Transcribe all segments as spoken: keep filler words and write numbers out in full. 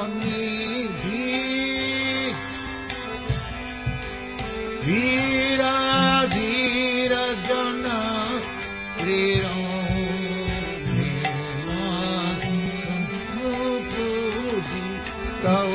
बनिधि वीर धीर जन प्रिय पूजित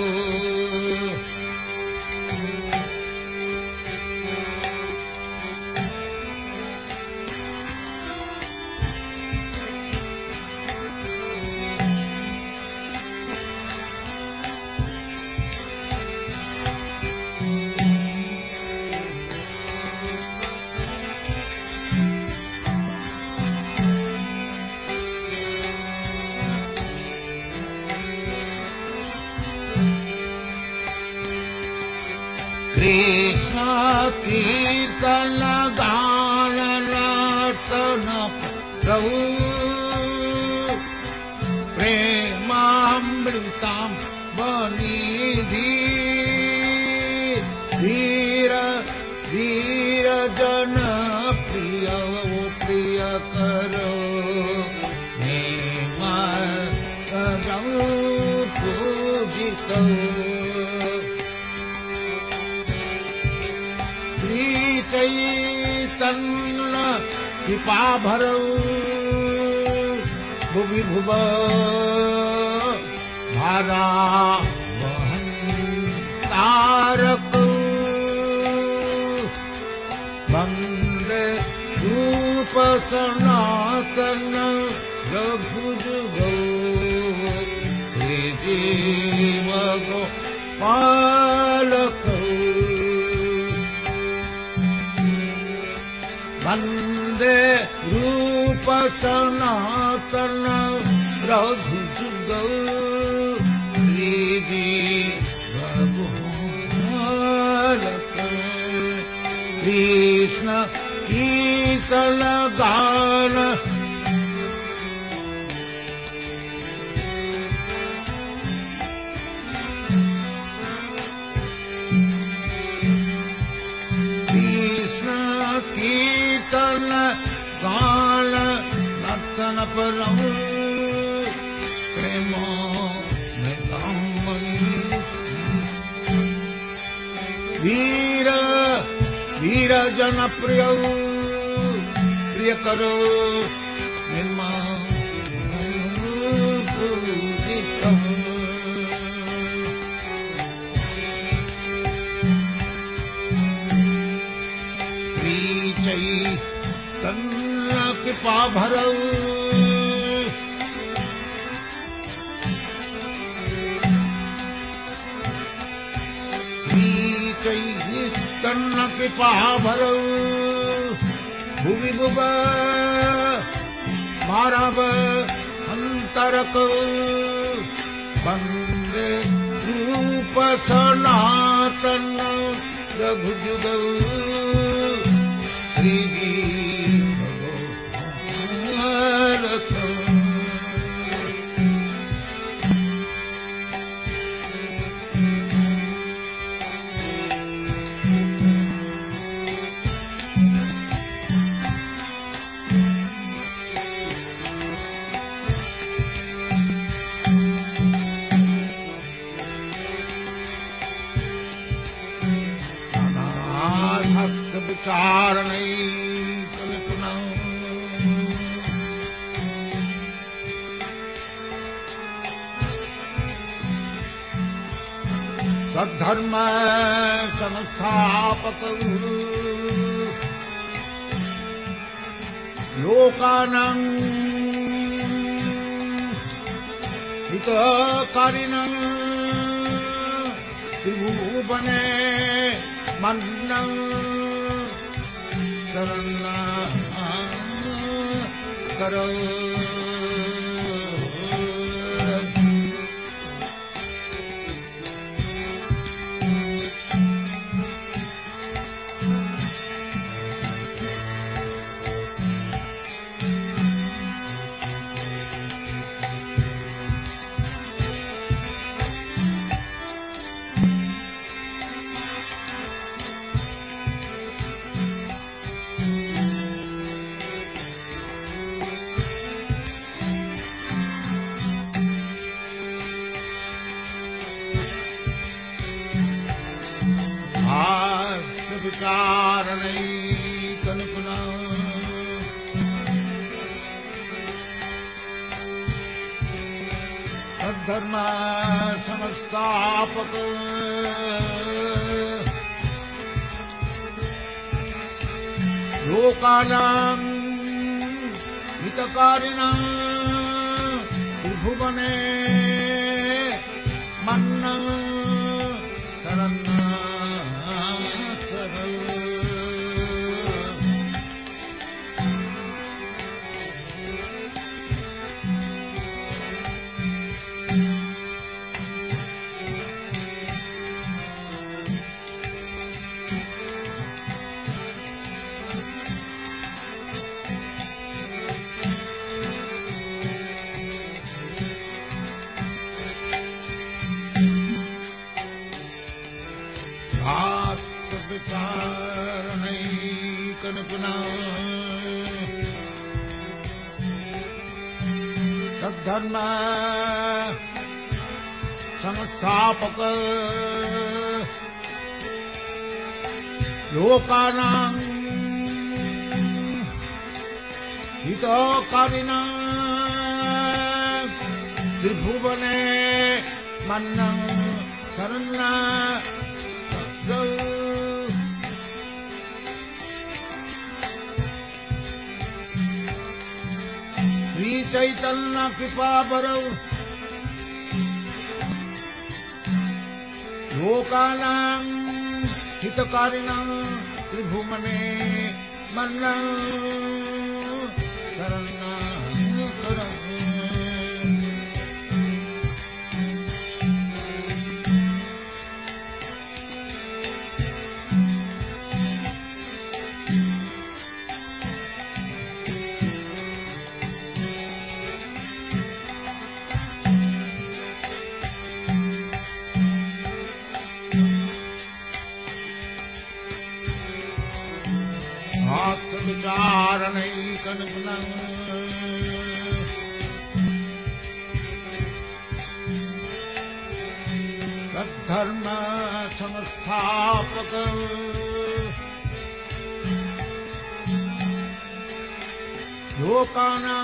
कृष्ण कीर्तन गान नर्तन प्रभु प्रेमामृतां बनिधि धीर धीर जन प्रिय प्रिय करो पूजित चैतन्य कृपा भरौ भुवि भुव भारा तारक वंदे रूप सनातन रघुजुगौ श्री जीव गोपालक वंदे रूप सनातन रघुजुगौ श्री जीव गोपालक कृष्ण कीर्तन गान कीर्तन गान नर्तन परम प्रेम वीर वीर जन प्रिय प्रिय करो निर्मा पूजितम् तन्न कृपा भरौ श्री चैतन्य कृपा भरौ भुवि भुव मारव अंतरक वंदे रूप सनातन रघुजुगौ श्री जीव गोपालक विचारणे कल्पना सद्धर्म संस्थापक लोकानां हितकारिणं त्रिभुवने मन्नं शरण करो विचारणैकनुगुणः सद्धर्म संस्थापक लोकानां हितकारिणः त्रिभुवने मन्नं शरणं सद्धर्म संस्थापक लोकानां हितकारिणः त्रिभुवने मन्नं शरणं श्री चैतन्य कृपाबरौ लोकानां हितकारिणः त्रिभुवने मन्नं शरणं विचारणैकनुगुणः सद्धर्म संस्थापक लोकानां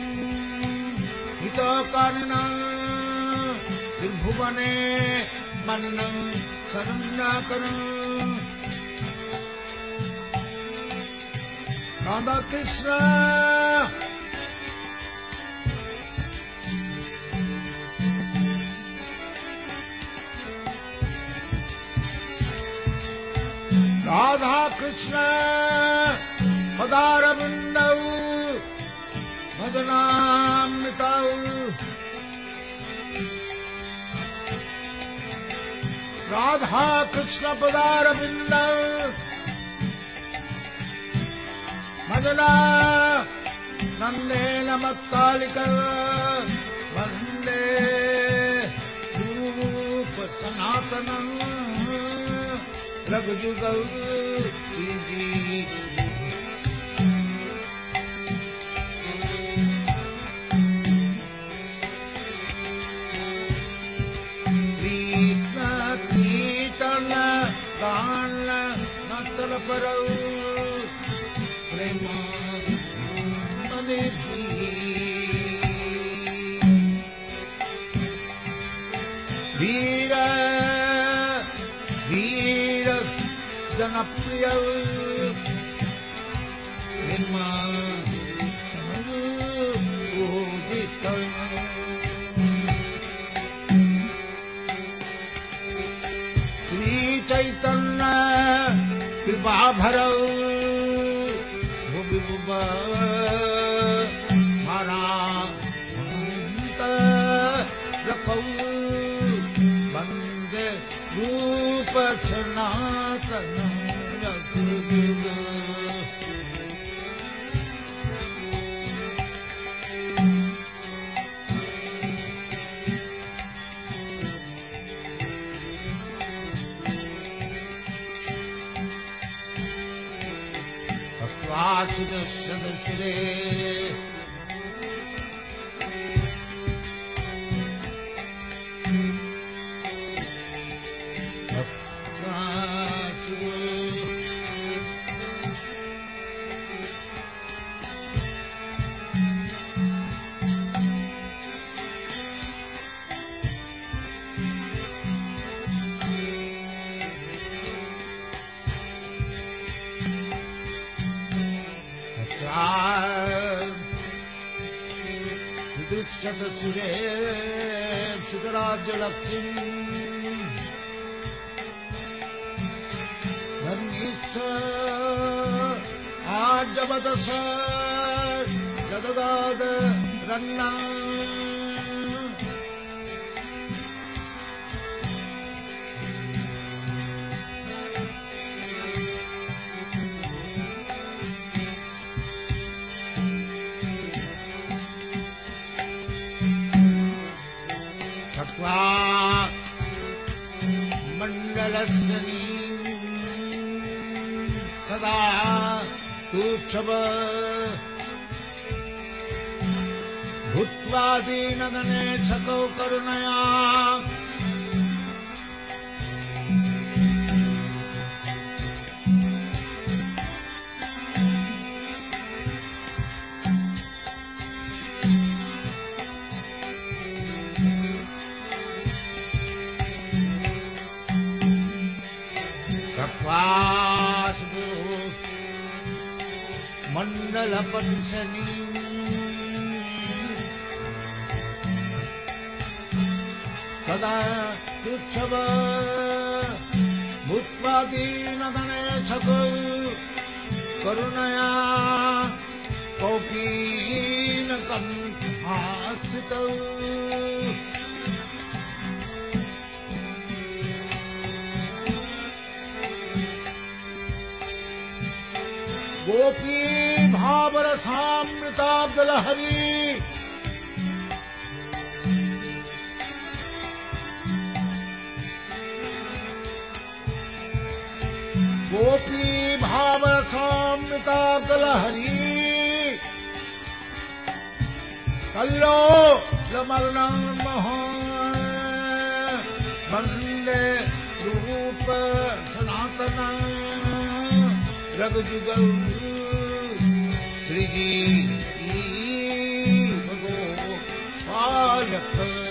हितकारिणः त्रिभुवने मन्नं शरणं Radha Krishna Radha Krishna Padarabindau Bhajanamritau Radha Krishna Padarabindau Madana Nande Namatkalika Vande Rupa Sanatanam Raghujugal Siji Krishna Kirtana Gana Natala Parau Prema Manidhi Veera Veera Janapriya Prema Samudita Sri Chaitanya Kripabharau Maranta Rapau Bande Rupa Sanatana Rakhujuga Vasudasudasure शतशिरे सुतराज्यलक्ष्मीम् धन्यश्च आजवदश जददाद Ranna मंडलस्नी सदा तुच्छव भूत्वा दीनगणे छकौ करुणया मंडलपति शनि सदा तुच्छव भूत्वा दीनगणे छकौ करुणया कौपीनकं आश्रितौ गोपी भावरसामृताब्दलहरी गोपी भावरसामृताब्दलहरी कल्लो लमग्नं वन्दे रूप सनातन रघुजुगल श्रीजी भगो पालक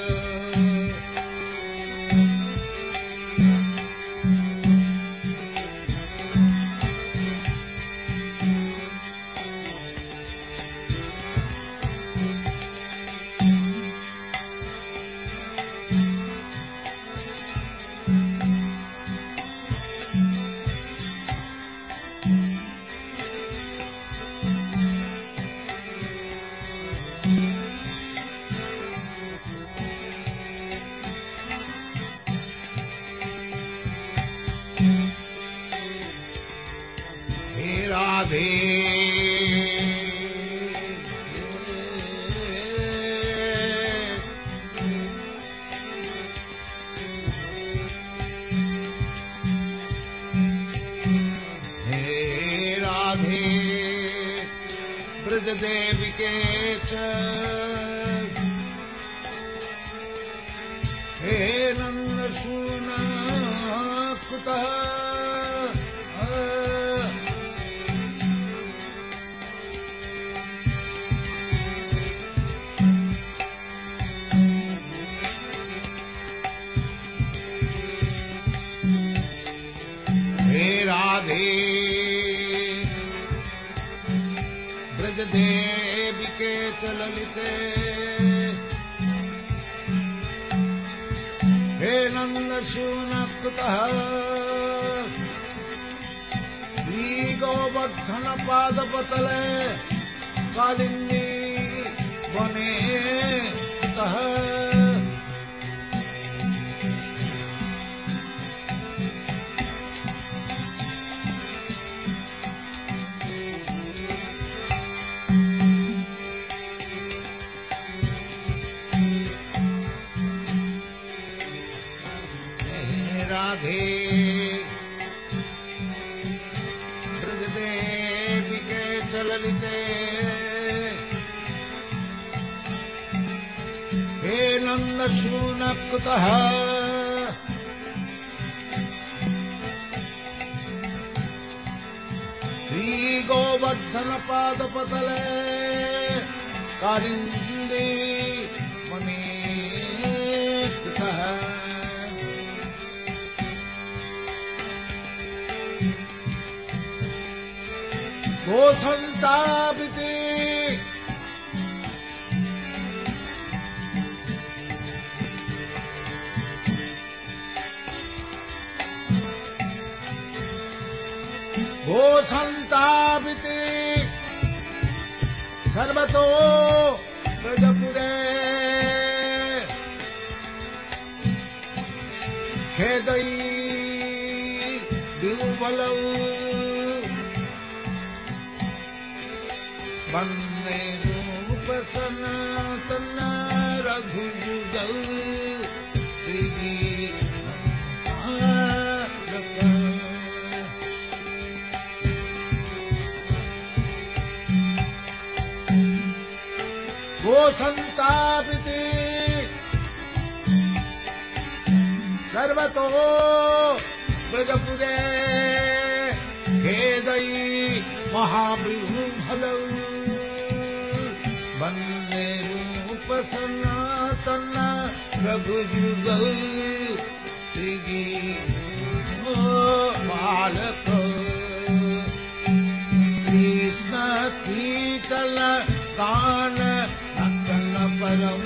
देविके च हे नन्दसूना कुतः हे राधे देविके च ललिते हे नन्दसूना कुतः श्रीगोवर्धन पादपतले कालिन्दी वने कुतः राधे ब्रजदेविके च ललिते हे नन्दसूना कुतः श्रीगोवर्धन पादपतले कालिन्दी वने कुतः गोसंतापिते घोषन्तापिते सर्वतो व्रजपुरे खेदै विह्वलौ वन्दे रूप सनातन रघुयुगौ घोषन्तापिते सर्वतो व्रजपुरे खेदै महाविह्वलौ वन्दे रूप सनातन रघुयुगौ श्रीगीतबालक कृष्ण कीर्तन गान नर्तन परम्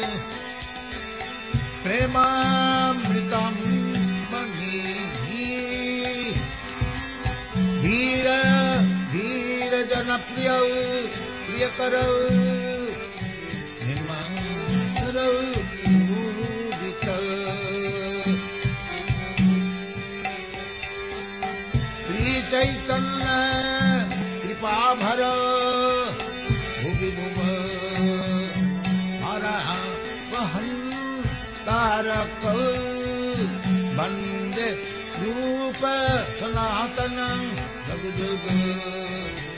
प्रेमामृतम् मनीहि धीर धीर जनप्रियौ प्रियकरौ निर्मंसरौ पूजितौ श्री चैतन्य कृपाभर भुवि भुव हरः वहन् तारक वन्दे रूप सनातनं रघुयुगौ